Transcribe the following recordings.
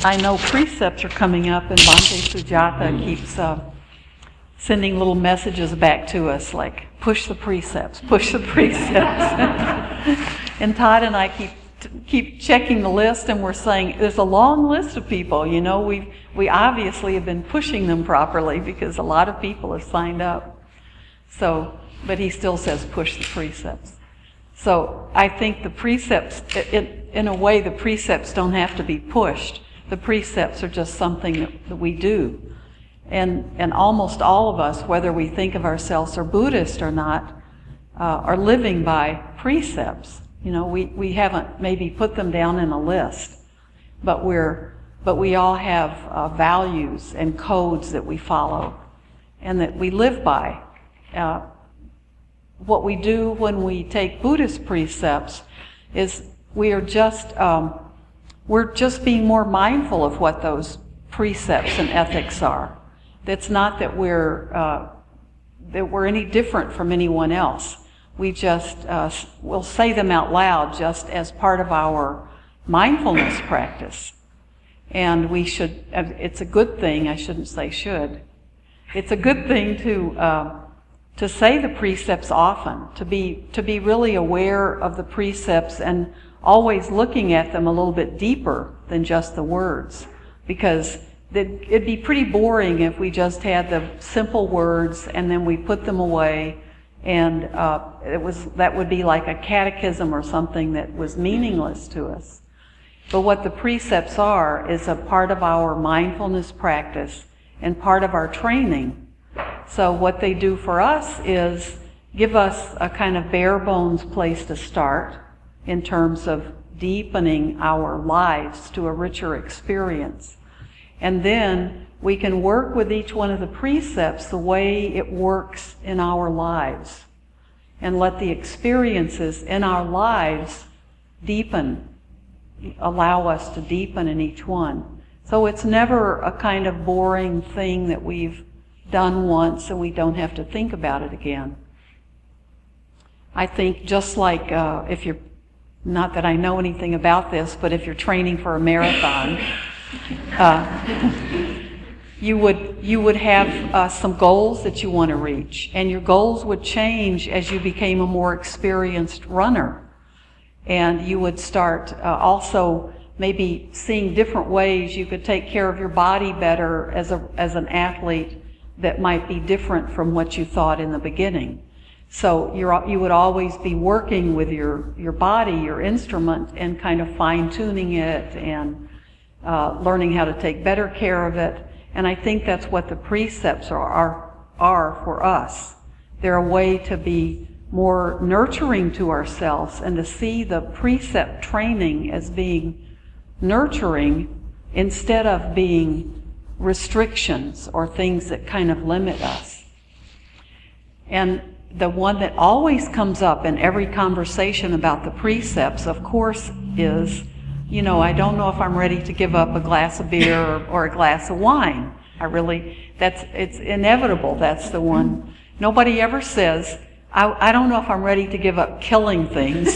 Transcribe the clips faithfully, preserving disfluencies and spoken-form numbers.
I know precepts are coming up, and Bhante Sujata keeps uh, sending little messages back to us like, push the precepts, push the precepts. And Todd and I keep keep checking the list, and we're saying, there's a long list of people, you know, we we obviously have been pushing them properly because a lot of people have signed up. So, but he still says push the precepts. So I think the precepts, it, it, in a way, the precepts don't have to be pushed. The precepts are just something that, that we do. And and almost all of us, whether we think of ourselves as Buddhist or not, uh, are living by precepts. You know, we, we haven't maybe put them down in a list, but we're but we all have uh, values and codes that we follow and that we live by. Uh, what we do when we take Buddhist precepts is we are just um, we're just being more mindful of what those precepts and ethics are. It's not that we're uh, that we're any different from anyone else. We just uh, will say them out loud just as part of our mindfulness practice. And we should, it's a good thing, I shouldn't say should, it's a good thing to uh, to say the precepts often, to be to be really aware of the precepts and always looking at them a little bit deeper than just the words. Because it'd be pretty boring if we just had the simple words and then we put them away. And uh, it was that would be like a catechism or something that was meaningless to us. But what the precepts are is a part of our mindfulness practice and part of our training. So what they do for us is give us a kind of bare bones place to start in terms of deepening our lives to a richer experience. And then we can work with each one of the precepts the way it works in our lives and let the experiences in our lives deepen, allow us to deepen in each one. So it's never a kind of boring thing that we've done once and we don't have to think about it again. I think just like uh, if you're, not that I know anything about this, but if you're training for a marathon, uh, you would you would have uh, some goals that you want to reach, and your goals would change as you became a more experienced runner. And you would start uh, also maybe seeing different ways you could take care of your body better as a as an athlete that might be different from what you thought in the beginning. So you're you would always be working with your your body, your instrument, and kind of fine-tuning it and uh, learning how to take better care of it. And I think that's what the precepts are, are, are for us. They're a way to be more nurturing to ourselves and to see the precept training as being nurturing instead of being restrictions or things that kind of limit us. And the one that always comes up in every conversation about the precepts, of course, is, you know, I don't know if I'm ready to give up a glass of beer or, or a glass of wine. I really, that's, it's inevitable. That's the one. Nobody ever says, I, I don't know if I'm ready to give up killing things.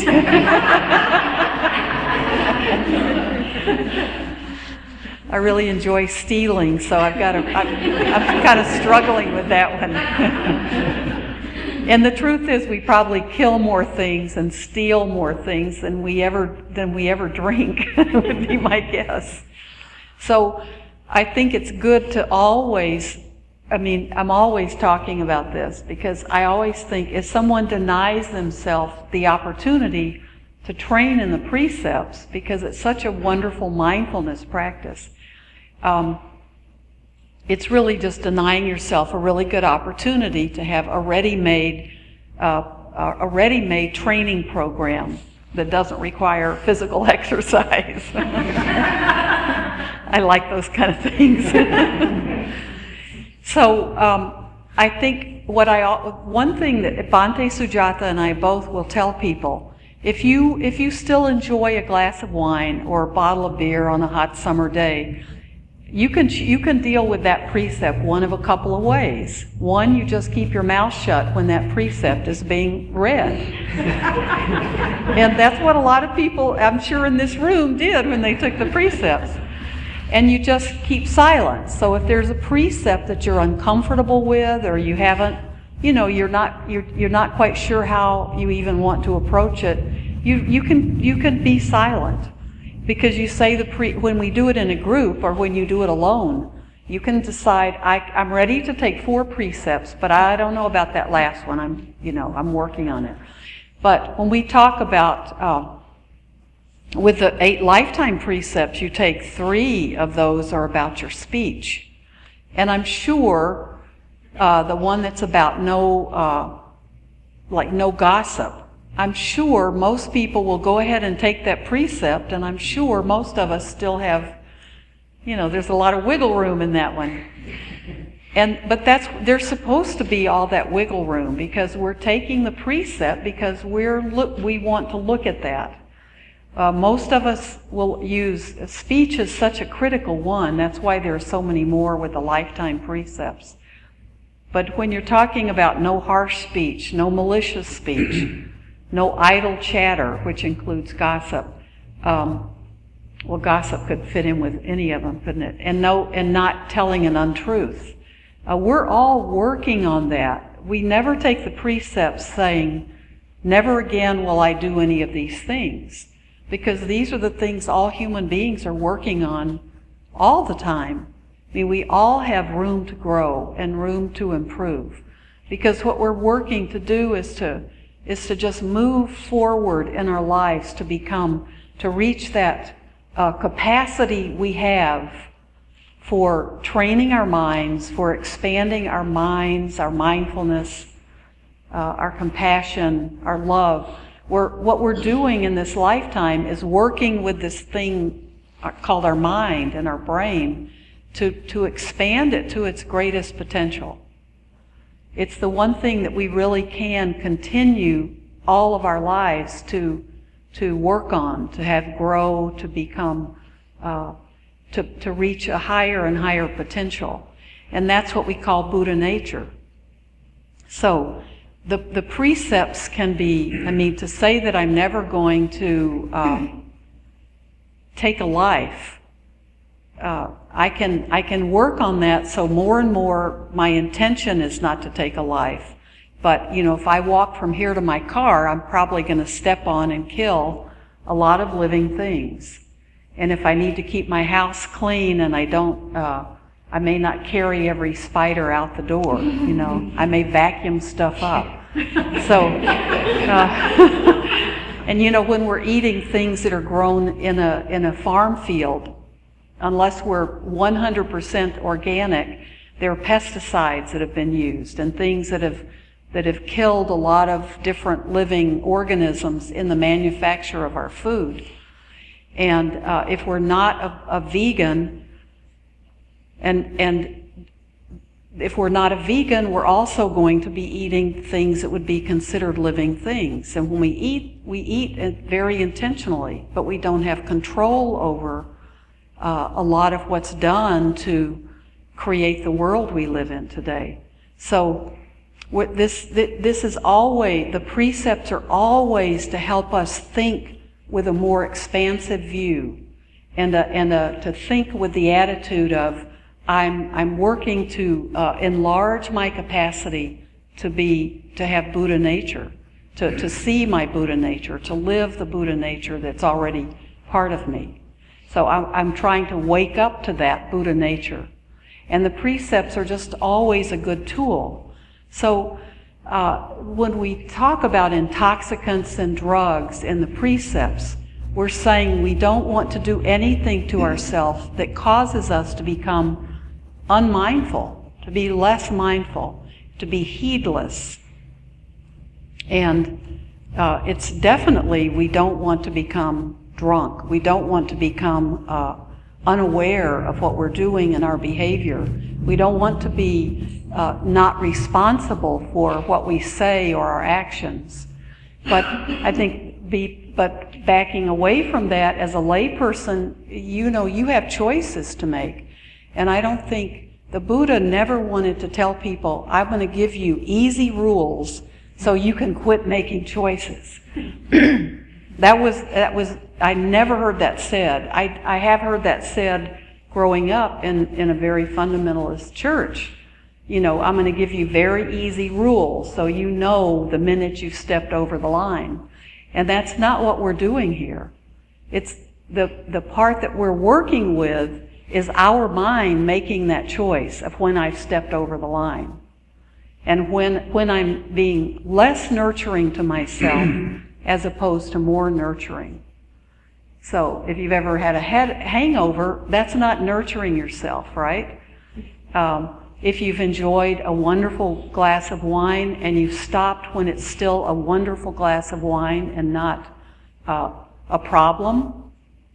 I really enjoy stealing, so I've got to, I'm, I'm kind of struggling with that one. And the truth is, we probably kill more things and steal more things than we ever than we ever drink. Would be my guess. So I think it's good to always. I mean, I'm always talking about this because I always think if someone denies themselves the opportunity to train in the precepts, because it's such a wonderful mindfulness practice, um, it's really just denying yourself a really good opportunity to have a ready-made, uh, a ready-made training program that doesn't require physical exercise. I like those kind of things. So um, I think what I one thing that Bhante Sujata and I both will tell people: if you if you still enjoy a glass of wine or a bottle of beer on a hot summer day, You can you can deal with that precept one of a couple of ways. One, you just keep your mouth shut when that precept is being read. And that's what a lot of people, I'm sure in this room, did when they took the precepts. and you just keep silent. So if there's a precept that you're uncomfortable with, or you haven't, you know, you're not you're you're not quite sure how you even want to approach it, you you can you can be silent, because you say the pre when we do it in a group or when you do it alone, you can decide, I, I'm ready to take four precepts, but I don't know about that last one. I'm you know I'm working on it. But when we talk about uh, with the eight lifetime precepts, you take three of those are about your speech. And I'm sure uh, the one that's about no, uh, like no gossip, I'm sure most people will go ahead and take that precept, and I'm sure most of us still have, you know, there's a lot of wiggle room in that one. And but that's there's supposed to be all that wiggle room, because we're taking the precept because we're look we want to look at that. Uh, most of us will use, speech is such a critical one. That's why there are so many more with the lifetime precepts. But when you're talking about no harsh speech, no malicious speech, no idle chatter, which includes gossip, um, well, gossip could fit in with any of them, couldn't it? And no, and not telling an untruth. Uh, we're all working on that. We never take the precepts saying, never again will I do any of these things. Because these are the things all human beings are working on all the time. I mean, we all have room to grow and room to improve. Because what we're working to do is to is to just move forward in our lives to become, to reach that uh, capacity we have for training our minds, for expanding our minds, our mindfulness, uh, our compassion, our love. We're, what we're doing in this lifetime is working with this thing called our mind and our brain to, to expand it to its greatest potential. It's the one thing that we really can continue all of our lives to, to work on, to have grow, to become, uh, to, to reach a higher and higher potential. And that's what we call Buddha nature. So, The, the precepts can be, I mean, to say that I'm never going to um, take a life, uh, I can I can work on that, so more and more my intention is not to take a life. But, you know, if I walk from here to my car, I'm probably going to step on and kill a lot of living things. And if I need to keep my house clean and I don't, uh, I may not carry every spider out the door, you know. I may vacuum stuff up. So, uh, and you know, when we're eating things that are grown in a in a farm field, unless we're one hundred percent organic, there are pesticides that have been used and things that have that have killed a lot of different living organisms in the manufacture of our food. And uh, if we're not a, a vegan, and and if we're not a vegan, we're also going to be eating things that would be considered living things. And when we eat, we eat it very intentionally, but we don't have control over uh, a lot of what's done to create the world we live in today. So what this this is always, the precepts are always to help us think with a more expansive view, and a, and a, to think with the attitude of, I'm I'm working to uh, enlarge my capacity to be to have Buddha nature, to to see my Buddha nature, to live the Buddha nature that's already part of me. So I'm I'm trying to wake up to that Buddha nature, and the precepts are just always a good tool. So uh, when we talk about intoxicants and drugs in the precepts, we're saying we don't want to do anything to ourselves that causes us to become unmindful, to be less mindful, to be heedless. And uh, it's definitely, we don't want to become drunk. We don't want to become uh, unaware of what we're doing in our behavior. We don't want to be uh, not responsible for what we say or our actions. But I think, be, but backing away from that, as a layperson, you know, you have choices to make. And I don't think, the Buddha never wanted to tell people, I'm going to give you easy rules so you can quit making choices. That was, that was, I never heard that said. I, I have heard that said growing up in, in a very fundamentalist church. You know, I'm going to give you very easy rules so you know the minute you stepped over the line. And that's not what we're doing here. It's the, the part that we're working with is our mind making that choice of when I've stepped over the line. And when, when I'm being less nurturing to myself as opposed to more nurturing. So if you've ever had a head hangover, that's not nurturing yourself, right? Um, if you've enjoyed a wonderful glass of wine and you've stopped when it's still a wonderful glass of wine and not uh, a problem,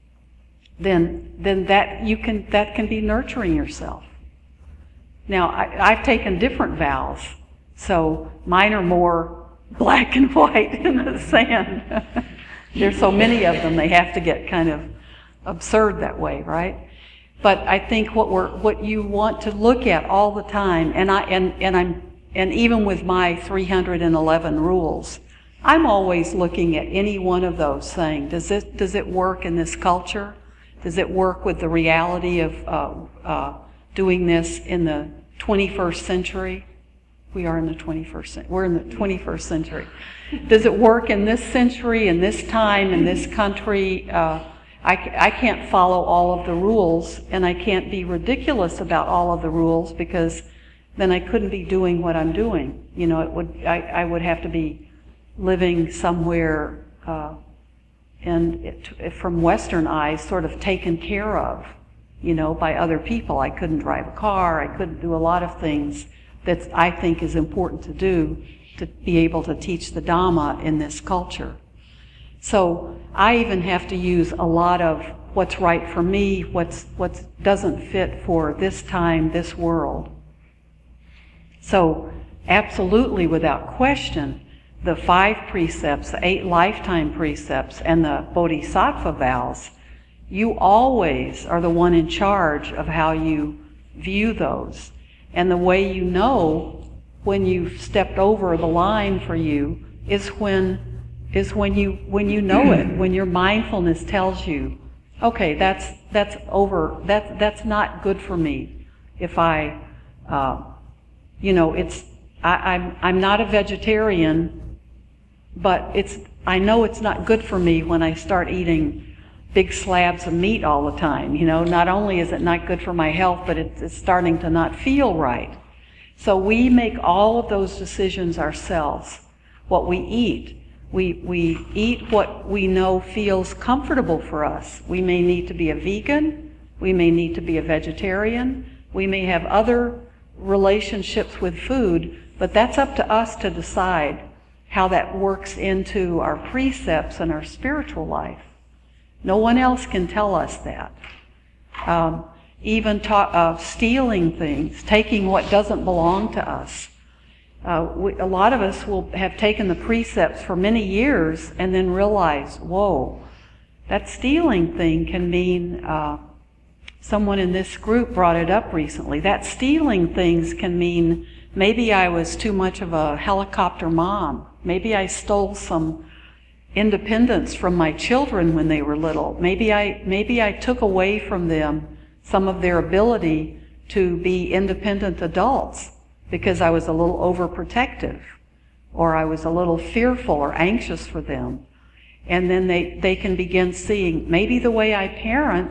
then then that you can that can be nurturing yourself. Now I, I've taken different vows, so mine are more black and white in the sand. There's so many of them, they have to get kind of absurd that way, right? But I think what we're what you want to look at all the time, and I and, and I'm and even with my three hundred eleven rules, I'm always looking at any one of those saying, does this does it work in this culture? Does it work with the reality of uh, uh, doing this in the twenty-first century? We are in the twenty-first century. We're in the twenty-first century. Does it work in this century, in this time, in this country? Uh, I, I can't follow all of the rules, and I can't be ridiculous about all of the rules because then I couldn't be doing what I'm doing. You know, it would I, I would have to be living somewhere, uh, and it, from Western eyes, sort of taken care of, you know, by other people. I couldn't drive a car. I couldn't do a lot of things that I think is important to do to be able to teach the Dhamma in this culture. So I even have to use a lot of what's right for me, what's what doesn't fit for this time, this world. So absolutely, without question, the five precepts, the eight lifetime precepts, and the Bodhisattva vows, you always are the one in charge of how you view those. And the way you know when you've stepped over the line for you is when is when you when you know it, when your mindfulness tells you, okay, that's that's over, that's that's not good for me. If I, uh, you know, it's I, I'm I'm not a vegetarian, but it's I know it's not good for me when I start eating big slabs of meat all the time. You know, not only is it not good for my health, but it's, it's starting to not feel right. So we make all of those decisions ourselves. What we eat. We, we eat what we know feels comfortable for us. We may need to be a vegan. We may need to be a vegetarian. We may have other relationships with food, but that's up to us to decide how that works into our precepts and our spiritual life. No one else can tell us that. Um, even ta- uh, stealing things, taking what doesn't belong to us. Uh, we, a lot of us will have taken the precepts for many years and then realize, whoa, that stealing thing can mean, uh, someone in this group brought it up recently, that stealing things can mean maybe I was too much of a helicopter mom. Maybe I stole some independence from my children when they were little. Maybe I, maybe I took away from them some of their ability to be independent adults, because I was a little overprotective, or I was a little fearful or anxious for them. And then they, they can begin seeing, maybe the way I parent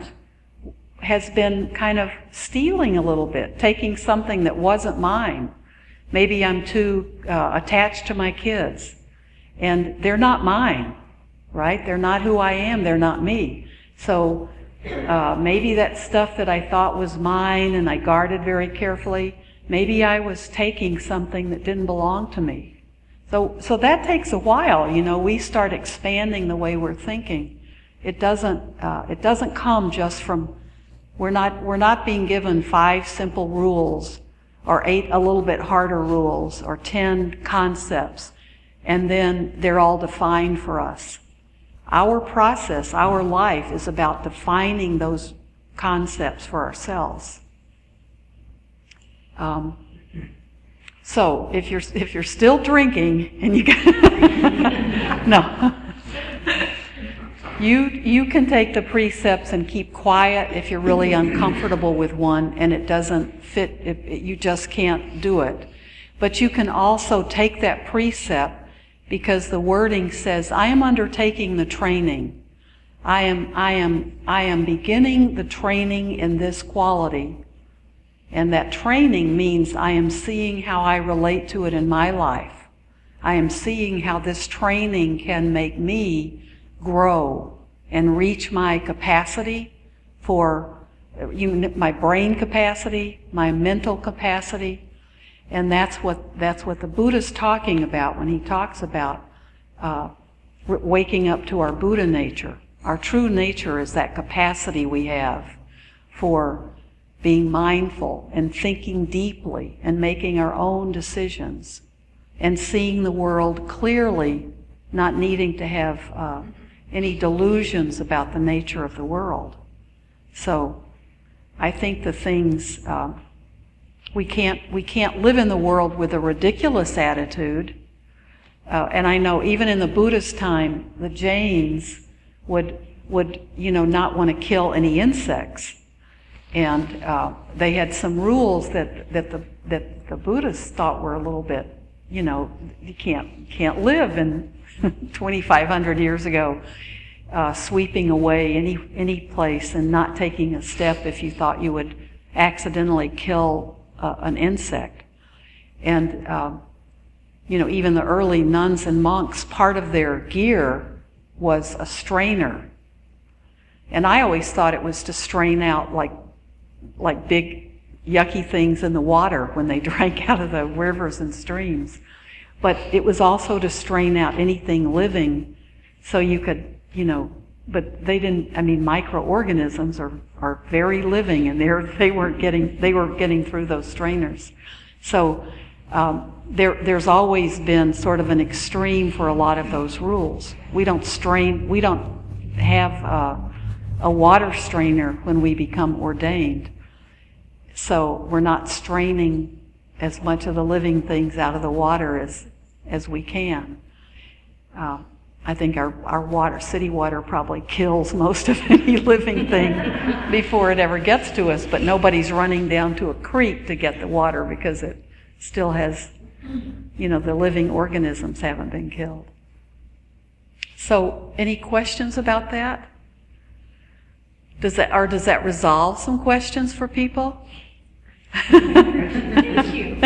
has been kind of stealing a little bit, taking something that wasn't mine. Maybe I'm too uh, attached to my kids, and they're not mine, right? They're not who I am, they're not me. So uh, maybe that stuff that I thought was mine and I guarded very carefully, maybe I was taking something that didn't belong to me. So so that takes a while. You know, we start expanding the way we're thinking. It doesn't uh, it doesn't come just from, we're not we're not being given five simple rules or eight a little bit harder rules or ten concepts and then they're all defined for us. Our process, our life is about defining those concepts for ourselves. Um, so if you're if you're still drinking and you got no, You you can take the precepts and keep quiet if you're really uncomfortable with one and it doesn't fit, it, it, you just can't do it. But you can also take that precept because the wording says, I am undertaking the training. I am I am I am beginning the training in this quality. And that training means I am seeing how I relate to it in my life. I am seeing how this training can make me grow and reach my capacity for you, my brain capacity, my mental capacity, and that's what that's what the Buddha's talking about when he talks about uh, waking up to our Buddha nature. Our true nature is that capacity we have for being mindful and thinking deeply and making our own decisions and seeing the world clearly, not needing to have uh, any delusions about the nature of the world. So I think the things, uh, we can't we can't live in the world with a ridiculous attitude. Uh, and I know even in the Buddhist time, the Jains would, would you know, not want to kill any insects. And uh, they had some rules that, that, the, that the Buddhists thought were a little bit, you know, you can't, can't live in twenty-five hundred years ago, uh, sweeping away any any place and not taking a step if you thought you would accidentally kill uh, an insect. And um, you know, even the early nuns and monks, part of their gear was a strainer. And I always thought it was to strain out like like big yucky things in the water when they drank out of the rivers and streams. But it was also to strain out anything living so you could, you know, but they didn't, I mean, microorganisms are, are very living and they're, they weren't getting, they were getting through those strainers. So um, there, there's always been sort of an extreme for a lot of those rules. We don't strain, we don't have uh, a water strainer when we become ordained. So we're not straining as much of the living things out of the water as as we can. Uh, I think our, our water, city water, probably kills most of any living thing before it ever gets to us, but nobody's running down to a creek to get the water because it still has, you know, the living organisms haven't been killed. So, any questions about that? Does that, or does that resolve some questions for people? Thank you.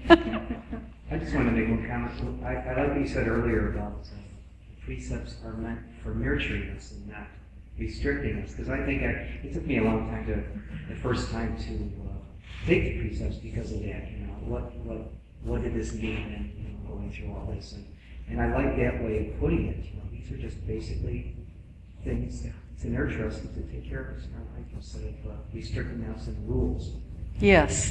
I just want to make one comment. I, I like what you said earlier about uh, precepts are meant for nurturing us and not restricting us. Because I think I, it took me a long time to, the first time to uh, take the precepts because of that. You know, what what what did this mean? And you know, going through all this, and and I like that way of putting it. You know, these are just basically things to nurture us and to take care of us in our life instead of uh, restricting us in rules. Yes.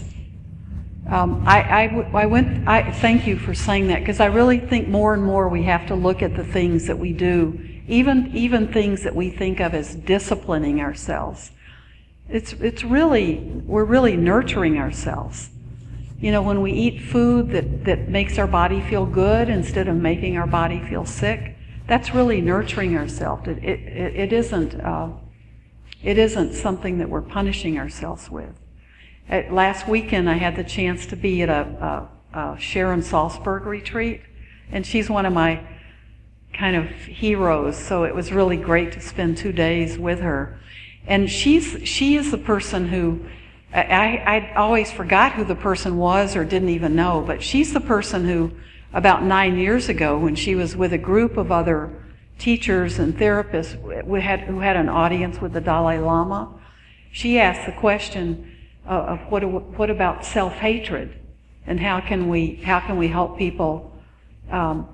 Um, I, I, w- I went, I thank you for saying that, because I really think more and more we have to look at the things that we do, even even things that we think of as disciplining ourselves. It's it's really, we're really nurturing ourselves. You know, when we eat food that, that makes our body feel good instead of making our body feel sick, that's really nurturing ourselves. It, it, it, it isn't uh, it isn't something that we're punishing ourselves with. At, last weekend, I had the chance to be at a, a, a Sharon Salzberg retreat, and she's one of my kind of heroes. So it was really great to spend two days with her. And she's she is the person who I I always forgot who the person was or didn't even know, but she's the person who about nine years ago, when she was with a group of other teachers and therapists who had who had an audience with the Dalai Lama, she asked the question of what what about self-hatred, and how can we how can we help people? Um,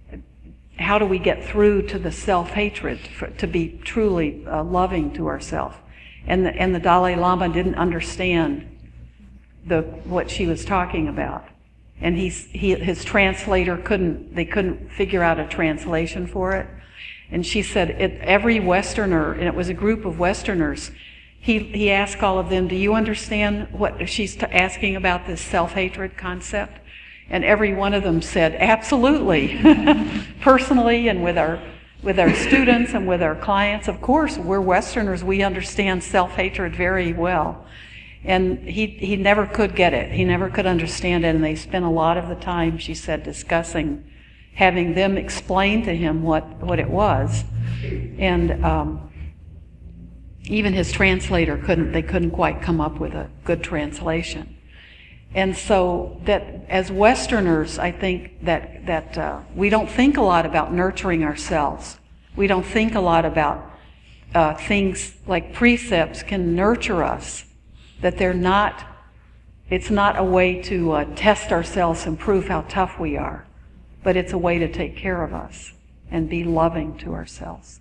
how do we get through to the self-hatred for, to be truly uh, loving to ourselves? And the, and the Dalai Lama didn't understand the what she was talking about, and he's, he his translator couldn't they couldn't figure out a translation for it. And she said it, every Westerner, and it was a group of Westerners. He he asked all of them, do you understand what she's t- asking about, this self-hatred concept? And every one of them said, absolutely, personally and with our with our students and with our clients. Of course, we're Westerners. We understand self-hatred very well. And he, he never could get it. He never could understand it. And they spent a lot of the time, she said, discussing, having them explain to him what, what it was. And um, even his translator couldn't, they couldn't quite come up with a good translation. And so that as Westerners, I think that, that uh, we don't think a lot about nurturing ourselves. We don't think a lot about uh, things like precepts can nurture us, that they're not, it's not a way to uh, test ourselves and prove how tough we are, but it's a way to take care of us and be loving to ourselves.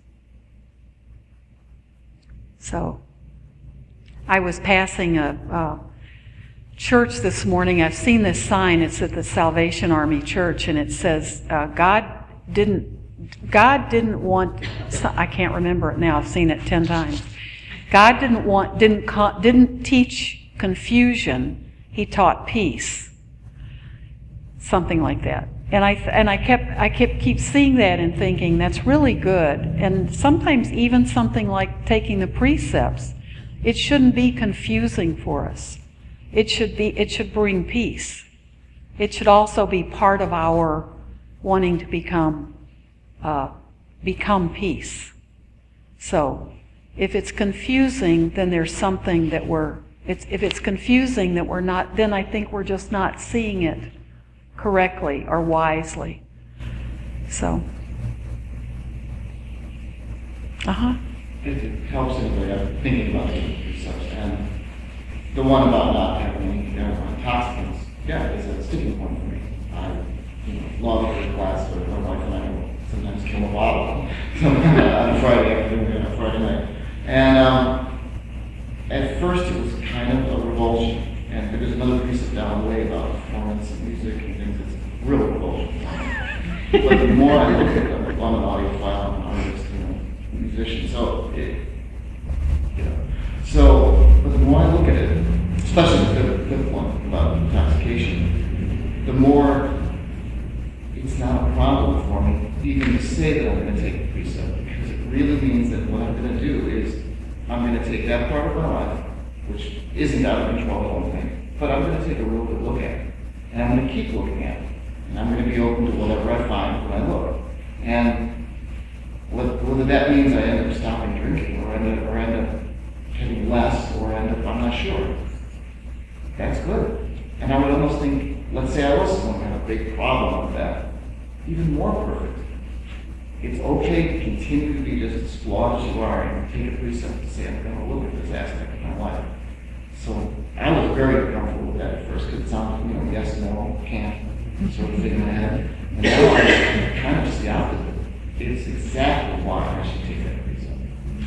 So I was passing a... Uh, church this morning. I've seen this sign. It's at the Salvation Army Church, and it says, uh, God didn't God didn't want, I can't remember it now, I've seen it ten times. God didn't want, didn't didn't teach confusion, he taught peace. Something like that. And I and I kept I kept keep seeing that and thinking that's really good. And sometimes even something like taking the precepts, it shouldn't be confusing for us. It should be, it should bring peace. It should also be part of our wanting to become, uh, become peace. So, if it's confusing, then there's something that we're, it's, if it's confusing that we're not, then I think we're just not seeing it correctly or wisely. So, uh-huh. It, it helps in the way of thinking about the precepts. And the one about not having any intoxicants, yeah, is a sticking point for me. I, you know, love every class, but my wife and I will sometimes kill a bottle on Friday afternoon, on Friday night. And um, at first it was kind of a revulsion, and there's another precept down the way about performance and music and things. It's real revulsion. But the more I look at them, I'm an audiophile, an artist, you know, musician, so it, you know. So, but the more I look at it, especially the fifth one about intoxication, the more it's not a problem for me even to say that I'm going to take the precept, because it really means that what I'm going to do is I'm going to take that part of my life, which isn't out of control, I don't think, but I'm going to take a real good look at it, and I'm going to keep looking at it, and I'm going to be open to whatever I find when I look. And whether that means I end up stopping drinking or end up, or end up having less, or end up, I'm not sure. That's good. And I would almost think, let's say I was someone who had a big problem with that, even more perfect. It's okay to continue to be just as flawed as you are and take a precept to say, I'm going to look at this aspect of my life. So I was very comfortable with that at first, because it sounded, you know, yes, no, can't, sort of thing in my head. And now I kind of just the opposite. It's exactly why I should take that precept.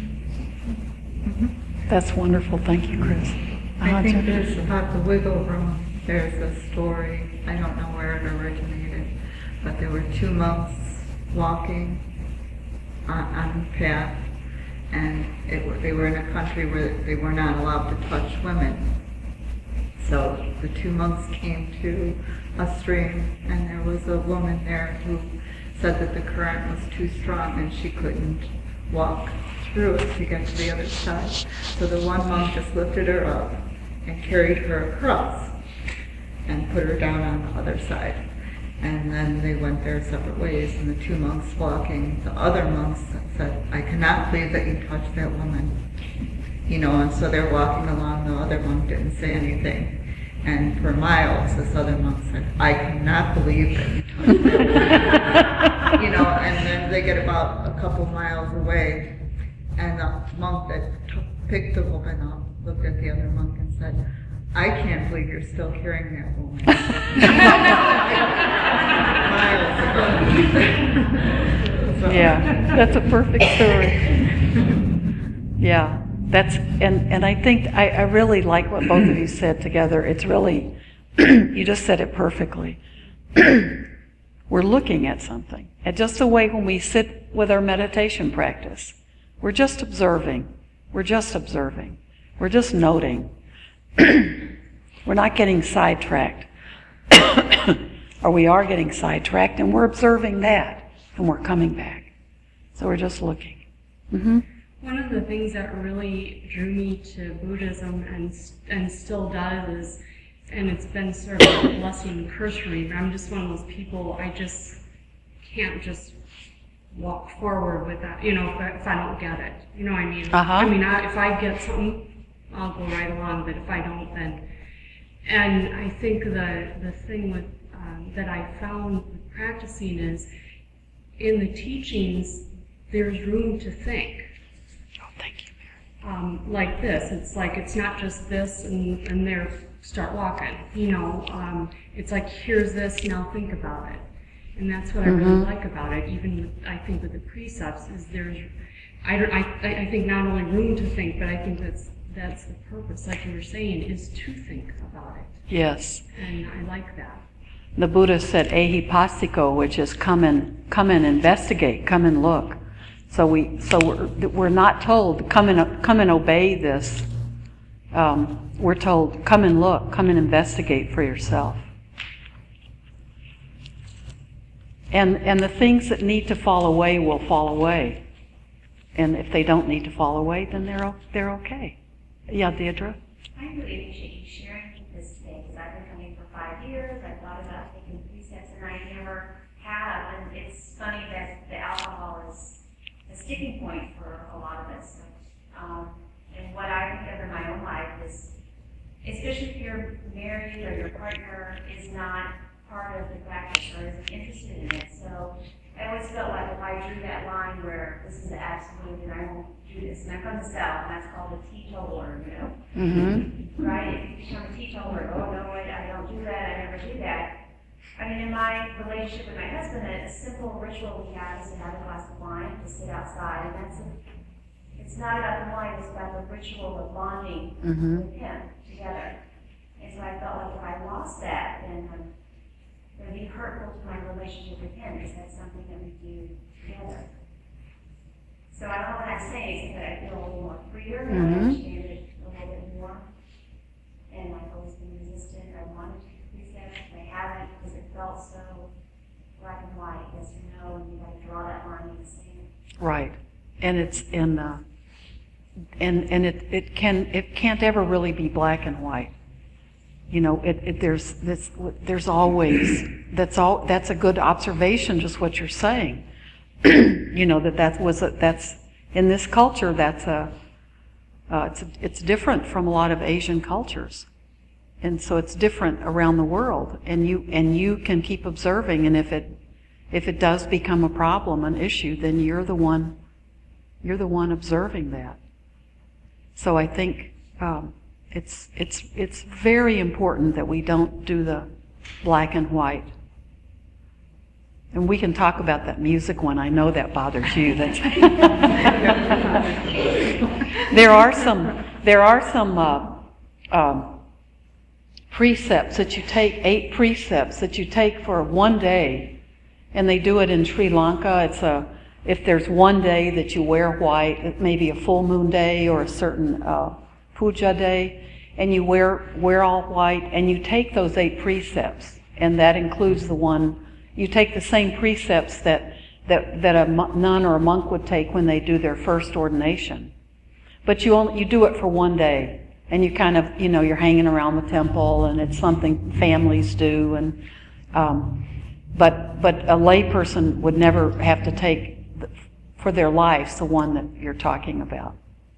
That's wonderful. Thank you, Chris. I think there's about the wiggle room. There's a story, I don't know where it originated, but there were two monks walking on, on the path, and it, they were in a country where they were not allowed to touch women. So the two monks came to a stream, and there was a woman there who said that the current was too strong and she couldn't walk through it to get to the other side. So the one monk just lifted her up and carried her across and put her down on the other side. And then they went their separate ways, and the two monks walking, the other monks said, I cannot believe that you touched that woman. You know, and so they're walking along, the other monk didn't say anything. And for miles, this other monk said, I cannot believe that you touched that woman. You know, and then they get about a couple miles away, and the monk that took, picked the woman up looked at the other monk and said, I can't believe you're still carrying that woman. Miles ago. So. Yeah, that's a perfect story. Yeah, that's, and, and I think, I, I really like what both of you said together. It's really, you just said it perfectly. We're looking at something. And just the way when we sit with our meditation practice, we're just observing. We're just observing. We're just noting. We're not getting sidetracked. Or we are getting sidetracked, and we're observing that, and we're coming back. So we're just looking. Mm-hmm. One of the things that really drew me to Buddhism and and still does is, and it's been sort of a blessing and curse for me, but I'm just one of those people, I just can't just walk forward with that, you know, if I, if I don't get it. You know what I mean? Uh-huh. I mean, I, if I get something, I'll go right along, but if I don't, then... And I think the, the thing with um, that I found with practicing is, in the teachings, there's room to think. Oh, thank you, Mary. Um, like this, it's like, it's not just this and, and there, start walking, you know. Um, it's like, here's this, now think about it. And that's what Mm-hmm. I really like about it, even with, I think with the precepts, is there's, I, don't, I, I think not only room to think, but I think that's that's the purpose, like you were saying, is to think about it. Yes. And I like that. The Buddha said ehipassiko, which is come and come and investigate, come and look. So we so we're, we're not told come and come and obey this. Um, we're told come and look, come and investigate for yourself. And and the things that need to fall away will fall away. And if they don't need to fall away, then they're they're okay. Yeah, Deirdre? I really appreciate you sharing this today, because I've been coming for five years. I've thought about taking precepts, and I never have. And it's funny that the alcohol is a sticking point for a lot of us. Um, and what I've discovered in my own life is, especially if you're married or your partner is not part of the practice or isn't interested in it. So I always felt like if I drew that line where this is the absolute and I won't do this, and I'm from the South, and that's called a teetotaler, you know? Mm-hmm. Right? If you become a teetotaler, oh no, I, I don't do that, I never do that. I mean, in my relationship with my husband, a simple ritual we have is to have a glass of wine, to sit outside, and that's a, it's not about the wine, it's about the ritual of bonding Mm-hmm. with him together. And so I felt like if I lost that, then um, it would be hurtful to my relationship with him, because that's something that we do together. So I don't know what I'm saying, except that I feel a little more freer, and Mhm. I understand it a little bit more. And I've always been resistant. I wanted to do precepts, but I haven't, because it felt so black and white, yes or no, and you got to draw that line in the sand. Right. And it's in uh, and and it, it can it can't ever really be black and white. You know, it, it there's this there's always that's all that's a good observation, just what you're saying. You know, that that was a, that's in this culture that's a uh, it's a, it's different from a lot of Asian cultures, and so it's different around the world. And you and you can keep observing, and if it if it does become a problem, an issue, then you're the one you're the one observing that. So I think um, it's it's it's very important that we don't do the black and white. And we can talk about that music one. I know that bothers you. That's there are some there are some uh, um, precepts that you take, eight precepts that you take for one day, and they do it in Sri Lanka. It's a if there's one day that you wear white, it may be a full moon day or a certain uh, puja day, and you wear wear all white, and you take those eight precepts, and that includes the one. You take the same precepts that, that, that a nun or a monk would take when they do their first ordination. But you only, you do it for one day. And you kind of, you know, you're hanging around the temple, and it's something families do. And um, but but a layperson would never have to take, the, for their lives, the one that you're talking about.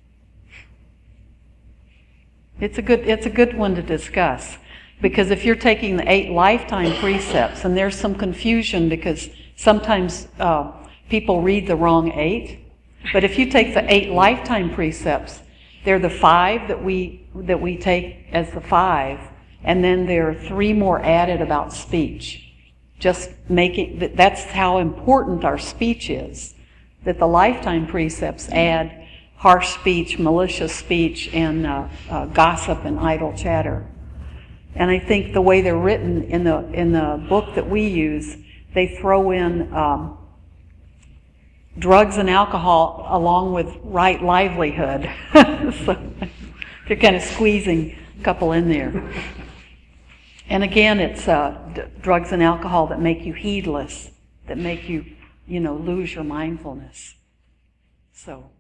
It's a good it's a good one to discuss. Because if you're taking the eight lifetime precepts, and there's some confusion because sometimes uh, people read the wrong eight, but if you take the eight lifetime precepts, they're the five that we that we take as the five, and then there are three more added about speech. Just making that that's how important our speech is. That the lifetime precepts add harsh speech, malicious speech, and uh, uh, gossip and idle chatter. And I think the way they're written in the in the book that we use, they throw in um, drugs and alcohol along with right livelihood. So they're kind of squeezing a couple in there. And again, it's uh, d- drugs and alcohol that make you heedless, that make you, you know, lose your mindfulness. So